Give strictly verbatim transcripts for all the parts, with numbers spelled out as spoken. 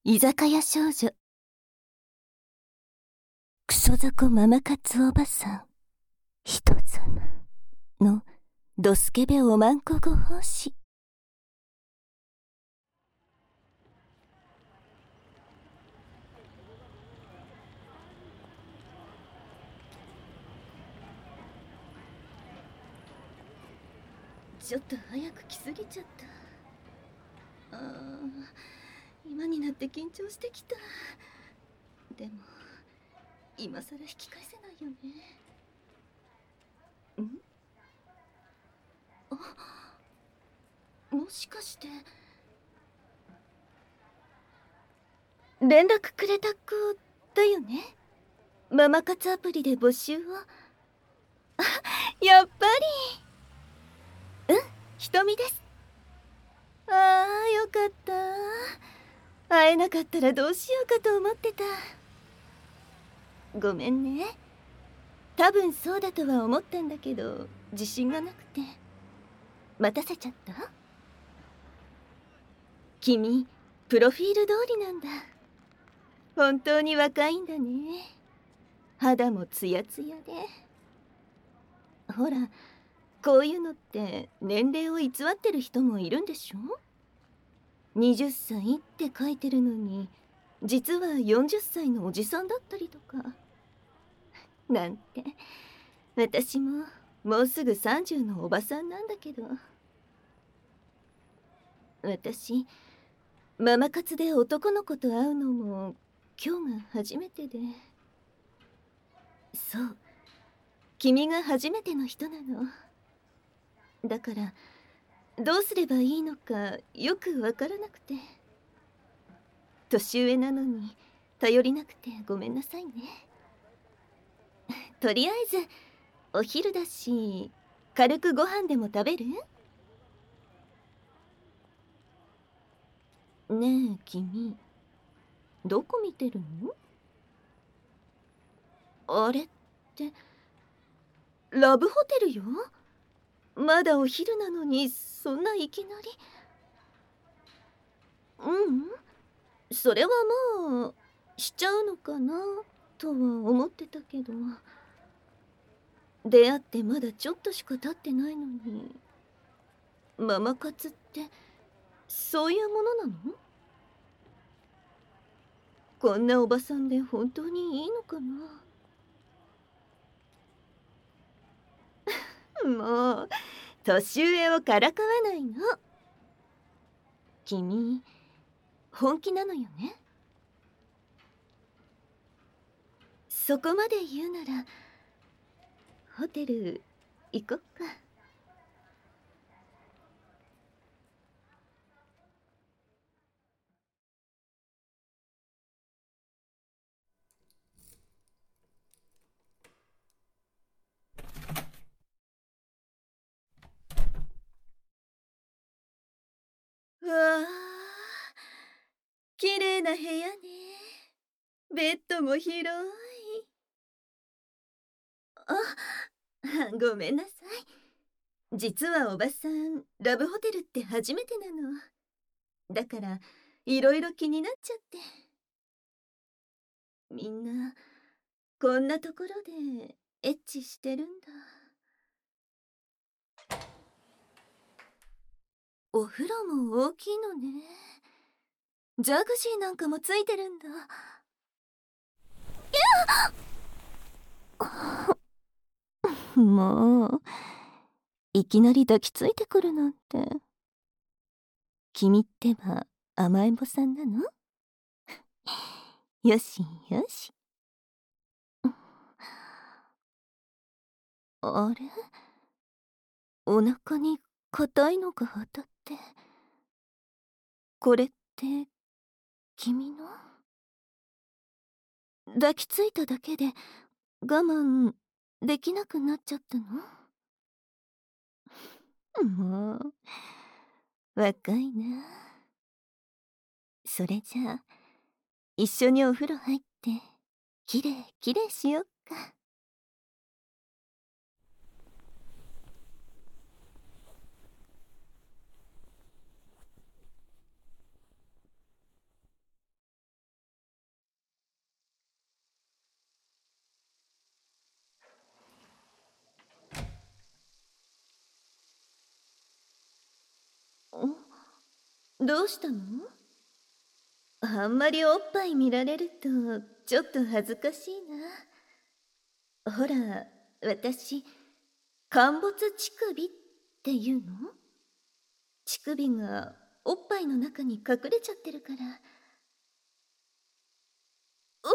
居酒屋少女。クソザコママ活おばさん人様のドスケベおまんこご奉仕。ちょっと早く来すぎちゃった。ああ、今になって緊張してきた。でも今さら引き返せないよね。ん？あ、もしかして連絡くれた子だよね。ママ活アプリで募集を。あ、やっぱり。うん、ひとみです。ああ、よかった。会えなかったらどうしようかと思ってた。ごめんね。多分そうだとは思ったんだけど自信がなくて待たせちゃった。君プロフィール通りなんだ。本当に若いんだね。肌もツヤツヤで。ほら、こういうのって年齢を偽ってる人もいるんでしょ。はたちって書いてるのに実はよんじゅっさいのおじさんだったりとかなんて。私ももうすぐさんじゅうのおばさんなんだけど。私ママ活で男の子と会うのも今日が初めてで。そう、君が初めての人なの。だからどうすればいいのかよくわからなくて。年上なのに頼りなくてごめんなさいね。とりあえずお昼だし軽くご飯でも食べる？ねえ君、どこ見てるの？あれってラブホテルよ。まだお昼なのにそんないきなり。ううん、それはもうしちゃうのかなとは思ってたけど。出会ってまだちょっとしか経ってないのに。ママ活ってそういうものなの？こんなおばさんで本当にいいのかな。もう年上をからかわないの。君本気なのよね。そこまで言うならホテル行こっか。うわあ、綺麗な部屋ね。ベッドも広い。あ、ごめんなさい。実はおばさんラブホテルって初めてなの。だからいろいろ気になっちゃって。みんなこんなところでエッチしてるんだ。お風呂も大きいのね。ジャグジーなんかもついてるんだ。もういきなり抱きついてくるなんて。君ってば甘えん坊さんなの？よしよし。あれ、お腹に硬いのが当たって。これって君の？抱きついただけで我慢できなくなっちゃったの？もう若いな。それじゃあ一緒にお風呂入ってきれいきれいしよっか。 どうしたの？あんまりおっぱい見られるとちょっと恥ずかしいな。ほら、私陥没乳首っていうの？乳首がおっぱいの中に隠れちゃってるから。うわ、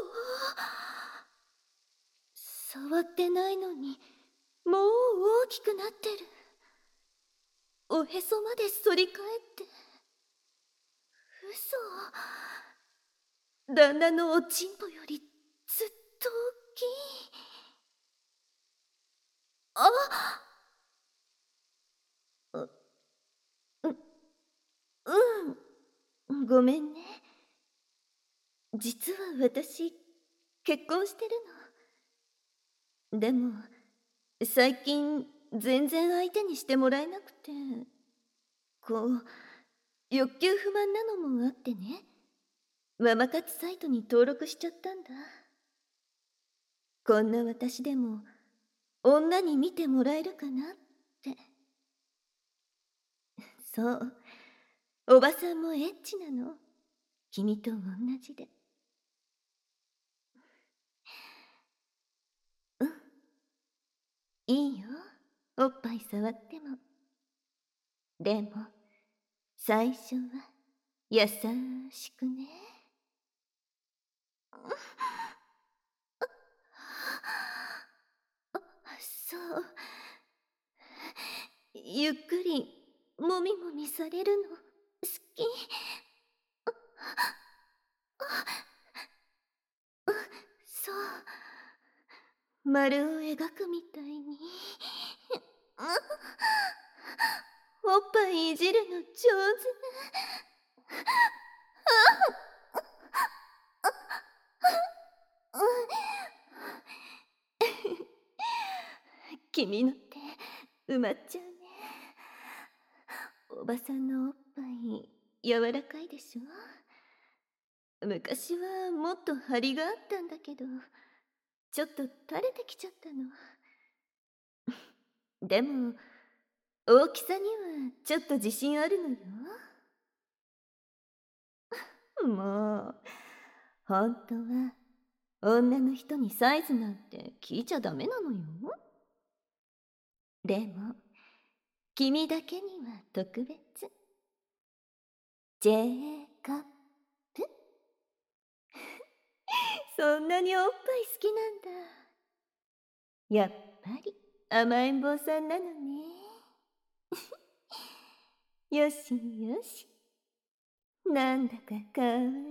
触ってないのにもう大きくなってる。おへそまで反り返って。嘘。旦那のおちんぽよりずっと大きい。あっ、う、うん、ごめんね。実は私、結婚してるの。でも、最近全然相手にしてもらえなくて、こう、欲求不満なのもあってね、ママ活サイトに登録しちゃったんだ。こんな私でも、女に見てもらえるかなって。そう、おばさんもエッチなの。君と同じで。うん、いいよ、おっぱい触っても。でも、最初は優しくね。そう、ゆっくりもみもみされるの好き。そう、丸を描くみたいに。おっぱいいじるの上手。君の手埋まっちゃうね。おばさんのおっぱい柔らかいでしょ。昔はもっと張りがあったんだけど、ちょっと垂れてきちゃったの。でも大きさにはちょっと自信あるのよ。もう本当は女の人にサイズなんて聞いちゃダメなのよ。でも君だけには特別。ジェイカップ。そんなにおっぱい好きなんだ。やっぱり甘えん坊さんなのね。よしよし、なんだかかわいい。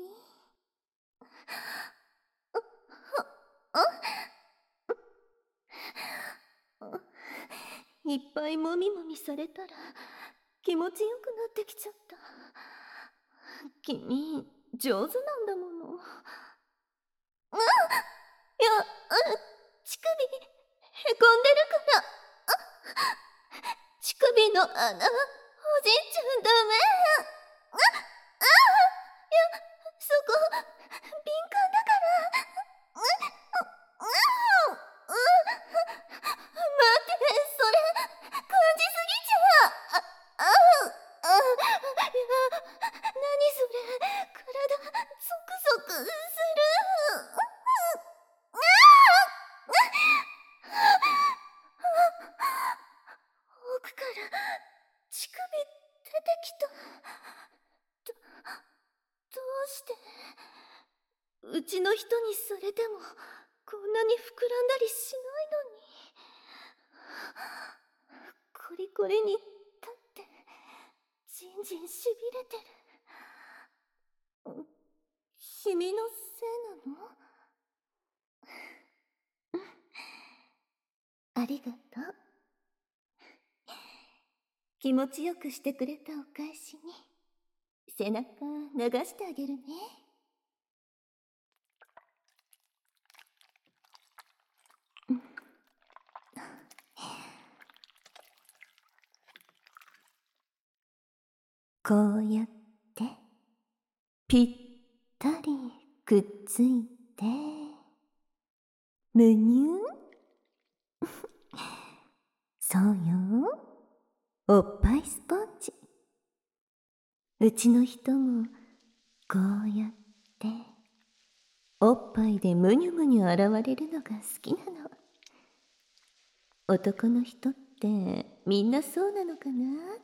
いっぱいもみもみされたら気持ちよくなってきちゃった。君上手なんだもの。うん、いや、うん、乳首へこんでるから。乳首の穴ほじっちゃダメ。ああ、いや、そこ敏感だから。うん、うん、うん、待って、それ感じすぎちゃう。ああ、あ、いや、何それ、体ゾクゾクする。奥から乳首出てきた。ど、どうして。うちの人にされてもこんなに膨らんだりしないのに。コリコリに立ってじんじんしびれてる。君のせいなの？ありがとう。気持ちよくしてくれたお返しに背中流してあげるね。こうやってぴったりくっついてむにゅそうよ、おっぱいスポンジ。 うちの人もこうやっておっぱいでむにゅむにゅ洗われるのが好きなの。男の人ってみんなそうなのかなって。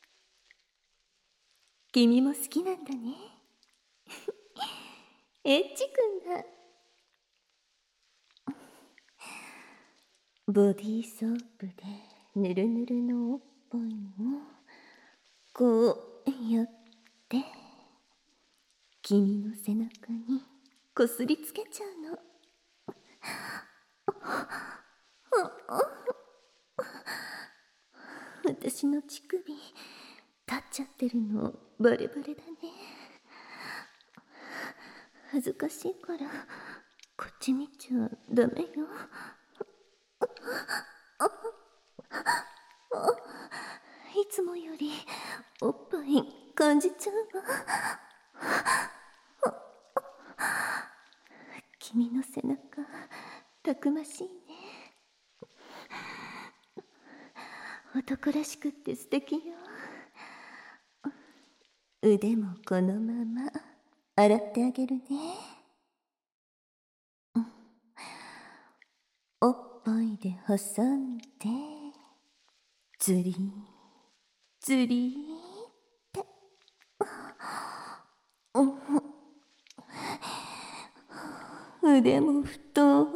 君も好きなんだね。エッチくんだ。ボディーソープでぬるぬるのおっぱいをこうやって君の背中にこすりつけちゃうの。私の乳首立っちゃってるのバレバレだね。恥ずかしいからこっち見ちゃダメよ。いつもよりおっぱい感じちゃうわ。君の背中たくましいね。男らしくって素敵よ。腕もこのまま洗ってあげるね。おっぱいで挟んでズリーズリーって腕も太い。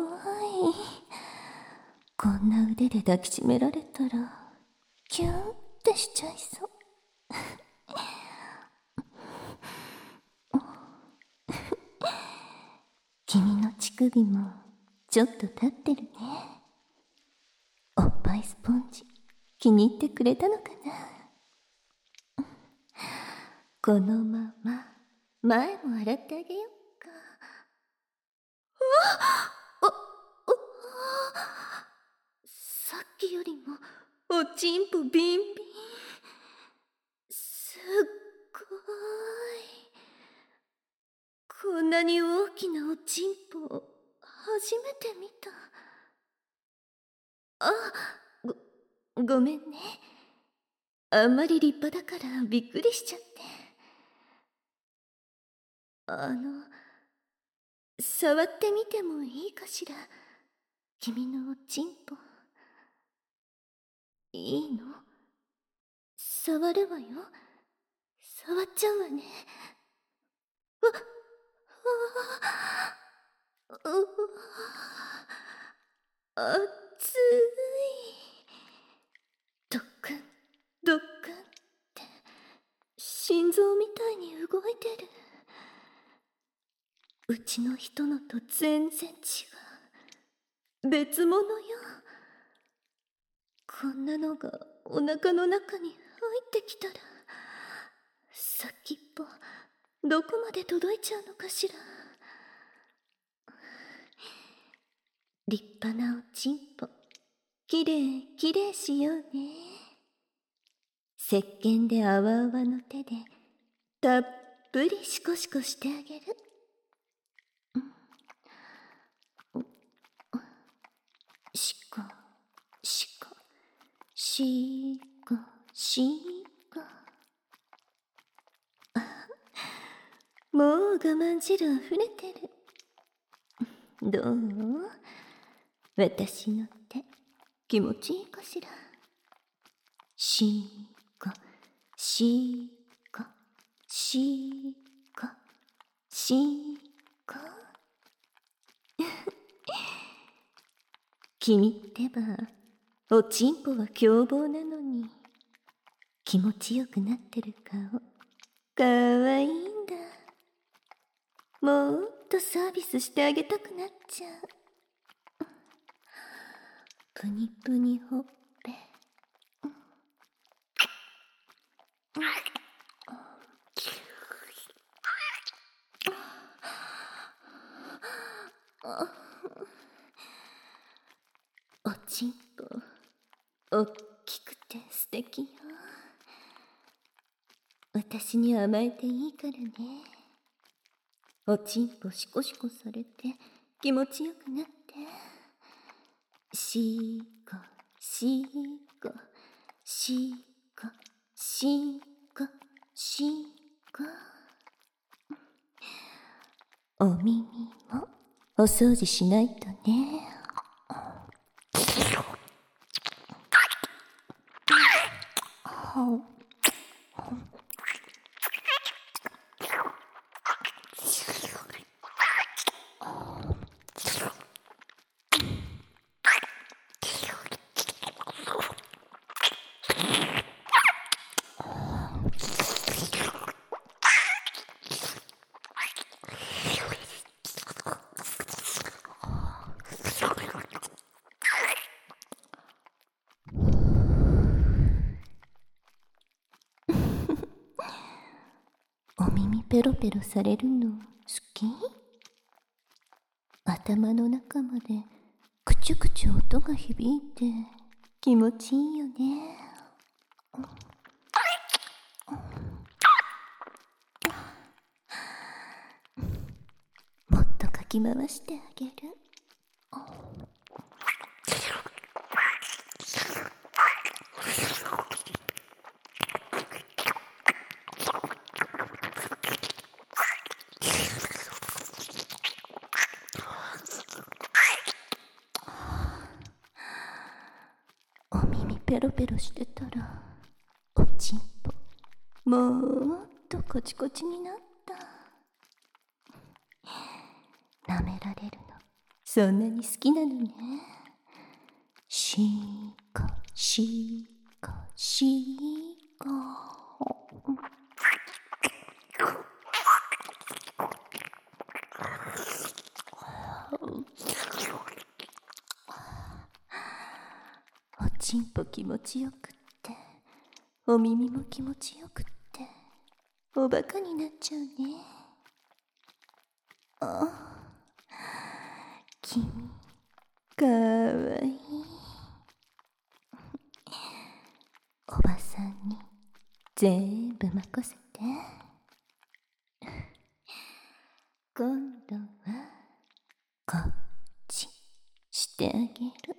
こんな腕で抱きしめられたらキュンってしちゃいそう。君の乳首もちょっと立ってるね。おっぱいスポンジ気に入ってくれたのかな。このまま前も洗ってあげようか。あっおおさっきよりもおちんぽビンビン。すっごい。こんなに大きなおちんぽ初めて見た。あ、ご、ごめんね。あんまり立派だからびっくりしちゃって。あの、触ってみてもいいかしら。君のおちんぽ。いいの？触るわよ。触っちゃうわね。わっ、わあ、うわ、熱い。ドックン、ドックンって心臓みたいに動いてる。うちの人のと全然違う。別物よ。こんなのがお腹の中に入ってきたら先っぽどこまで届いちゃうのかしら。立派なおちんぽきれいきれいしようね。石鹸であわあわの手でたっぷりシコシコしてあげる。シコシコシコシコ。もう我慢汁あふれてる。どう？私の手気持ちいいかしら。シコシコシコシコ。君ってばおちんぽは凶暴なのに気持ちよくなってる顔かわいいんだ。もっとサービスしてあげたくなっちゃう。プニプニほっぺ。おちんぽおっきくて素敵よ。私に甘えていいからね。おちんぽシコシコされて気持ちよくなって。シコシコシコシコしがお耳もお掃除しないとね。お耳ペロペロされるの好き？頭の中までくちゅくちゅ音が響いて気持ちいいよね。もっとかき回してあげる。お耳ペロペロしてたらおちんぽもっとこちこちになった。舐められるのそんなに好きなのね。しかしかしかおちんぽ気持ちよくってお耳も気持ちよくっておバカになっちゃうね。あ、君かわいい。おばさんに全部任せて。今度はこっちしてあげる。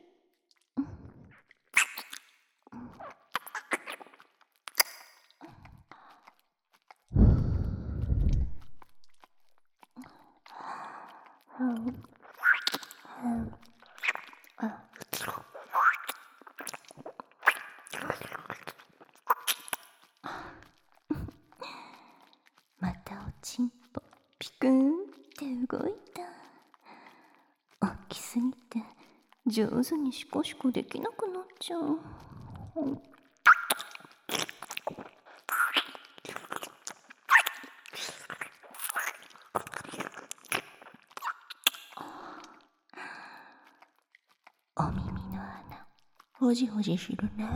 またおちんぽピクンって動いた。大きすぎて上手にシコシコできなくなっちゃう。お耳の穴ほじほじするね。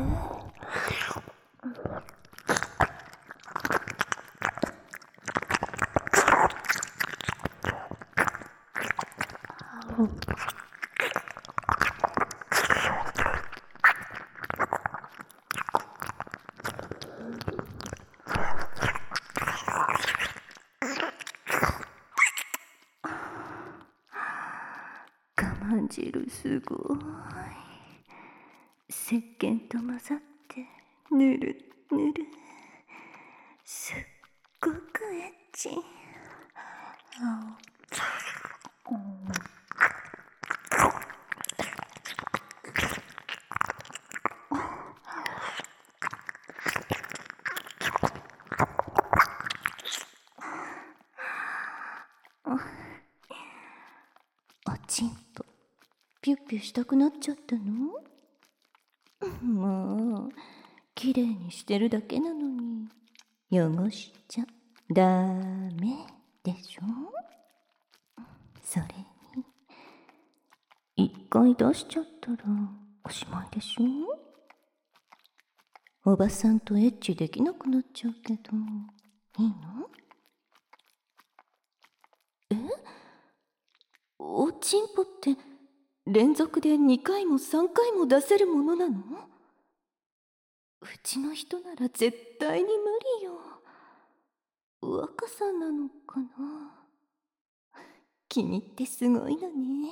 我慢汁すごい。石鹸と混ざってぬるぬる。すっごくエッチ。おちんぽピュッピュしたくなっちゃったの？もうきれいにしてるだけなのに汚しちゃダメでしょ。それに一回出しちゃったらおしまいでしょ。おばさんとエッチできなくなっちゃうけどいいの？え？おちんぽって連続でにかいもさんかいも出せるものなの？うちの人なら絶対に無理よ。若さなのかな。君ってすごいのね。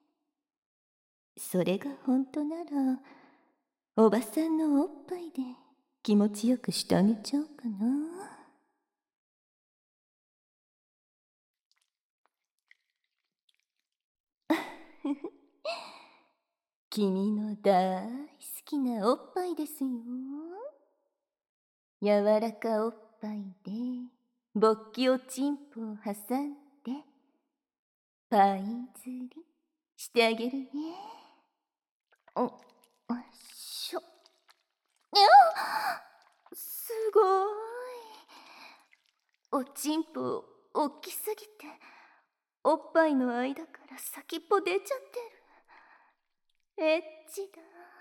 それが本当ならおばさんのおっぱいで気持ちよくしてあげちゃおうかな。 君の大好きなおっぱいですよ。柔らかおっぱいで勃起おちんぽを挟んでパイ釣りしてあげるね。お、よいしょ。いや、すごい。おちんぽ大きすぎておっぱいの間から先っぽ出ちゃってる。エッチだ。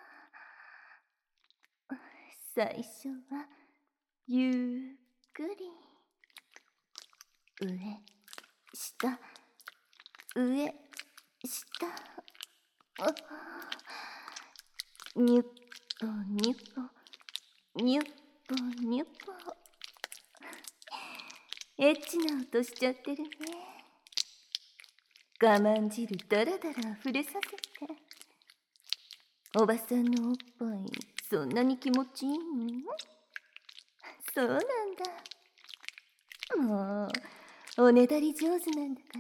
最初はゆっくり上下上下、あ、にゅっぽにゅっぽにゅっぽにゅっぽ。エッチな音しちゃってるね。我慢汁だらだら溢れさせて。おばさんのおっぱいそんなに気持ちいいの？そうなんだ。もうおねだり上手なんだから。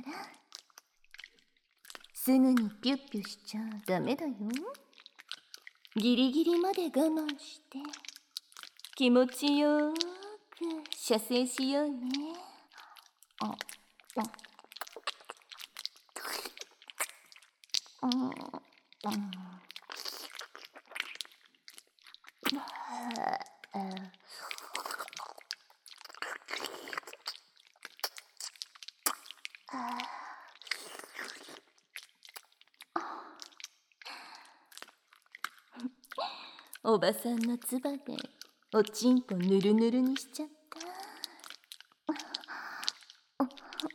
すぐにピュッピュしちゃダメだよ。ギリギリまで我慢して気持ちよーく射精しようね。あ、あ、うん、うん、おばさんのつばでおちんぽぬるぬるにしちゃった。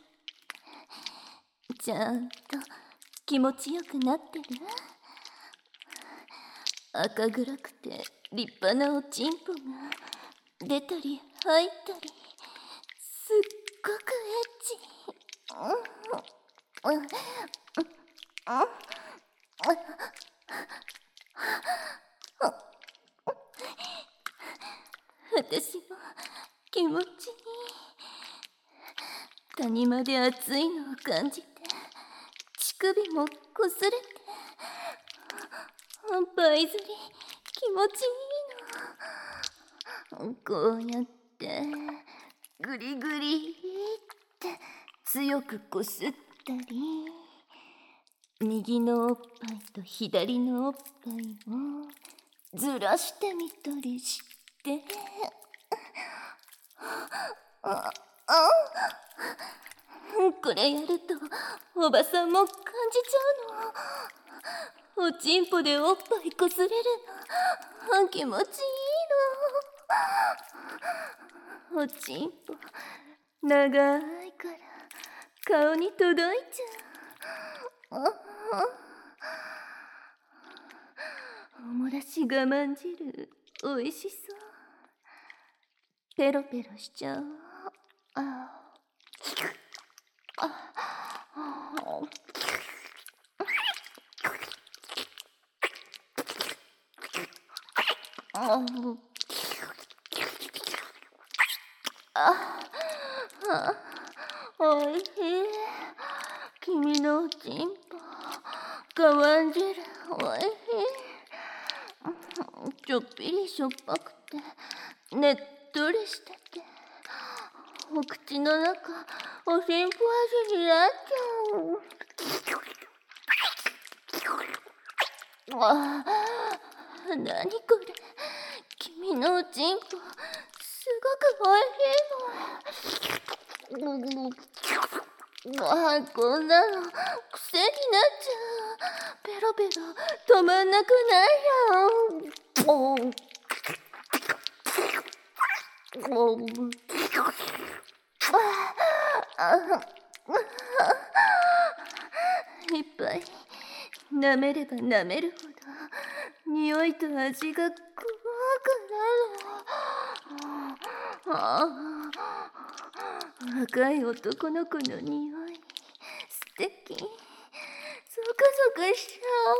ちゃんと気持ちよくなってる？赤暗くて立派なおちんぽが出たり入ったり、すっごくエッチ。うんうんうん私も気持ちいい。谷間で熱いのを感じて乳首もこすれて、パイ釣り気持ちいいの。こうやってグリグリって強くこすったり、右のおっぱいと左のおっぱいをずらしてみたりして、ああ、これやるとおばさんも感じちゃうの。おちんぽでおっぱいこすれるの気持ちいいの。おちんぽ長いから顔に届いちゃう。おもらし我慢汁おいしそう。ペロペロしちゃう。ああああ、おいしい。君のおちんぽ我慢汁おいしい。ちょっぴりしょっぱくてねっとりしてて、お口の中おしんぽ味になっちゃう。ああ、なにこれ。君のおちんぽすごくおいしいの。ああ、こんなの癖になっちゃう。ペロペロ止まんなくないよ。いっぱい舐めれば舐めるほど匂いと味が怖くなる。ああ、若い男の子の匂い素敵。ゾクゾクしちゃ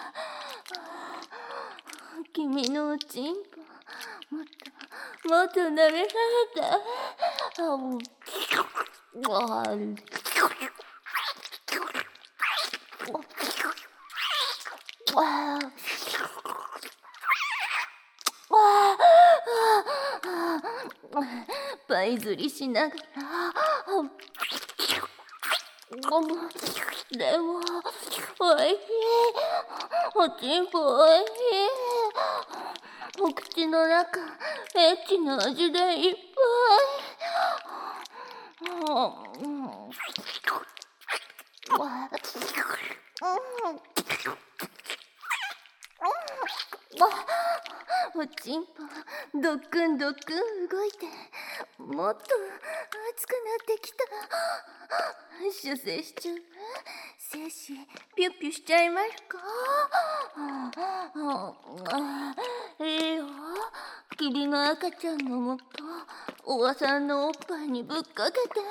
う。君のおちんぽもっともっと舐められた。あもうあああパイ釣りしながらでもおいしい。おちんぽおいしい。お口の中エッチな味でいっぱい。おちんぽドックンドックン動いてもっと熱くなってきた。出世しちゃう。精子ピュッピュしちゃいますか。いいよ。君の赤ちゃんのもとおばさんのおっぱいにぶっかけて。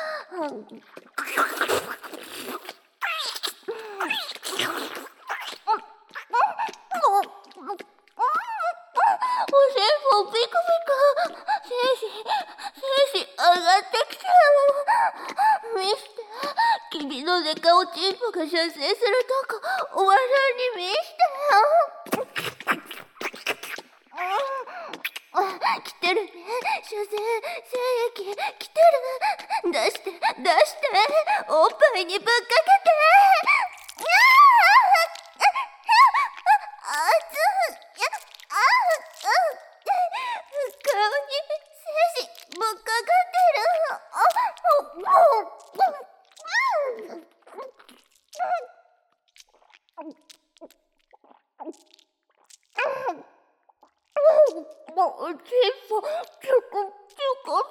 おしっぽピクピク。精子精子上がってきちゃう。見して。君のデカおちんぽが射精するとこおばさんに見してよ。来てるね。射精精液来てる。出して出しておっぱいにぶっかけて。顔に精子ぶっかかってる。おちんぽちょこちょこ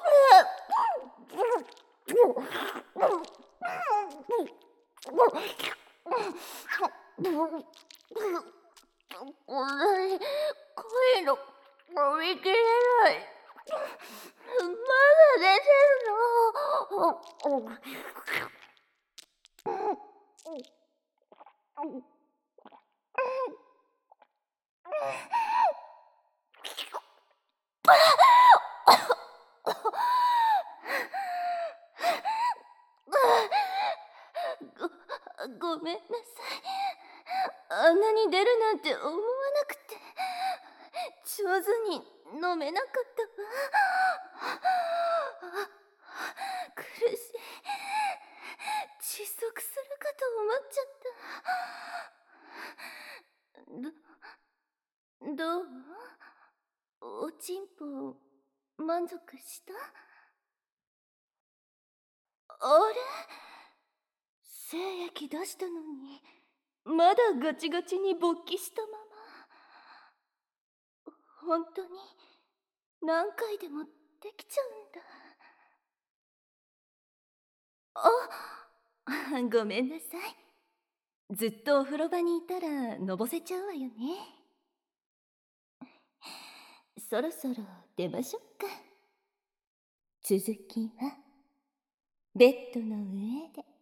こんなに濃いの飲みきれない。まだ出てるの。ご、ごめんなさい。あんなに出るなんて思わなくて上手に飲めなかったわ。苦しい。窒息するかと思っちゃった。ど、どう？おちんぽ満足した？あれ？精液出したのにまだガチガチに勃起したまま。本当に何回でもできちゃうんだ。あ、ごめんなさい。ずっとお風呂場にいたらのぼせちゃうわよね。そろそろ出ましょうか。続きはベッドの上で。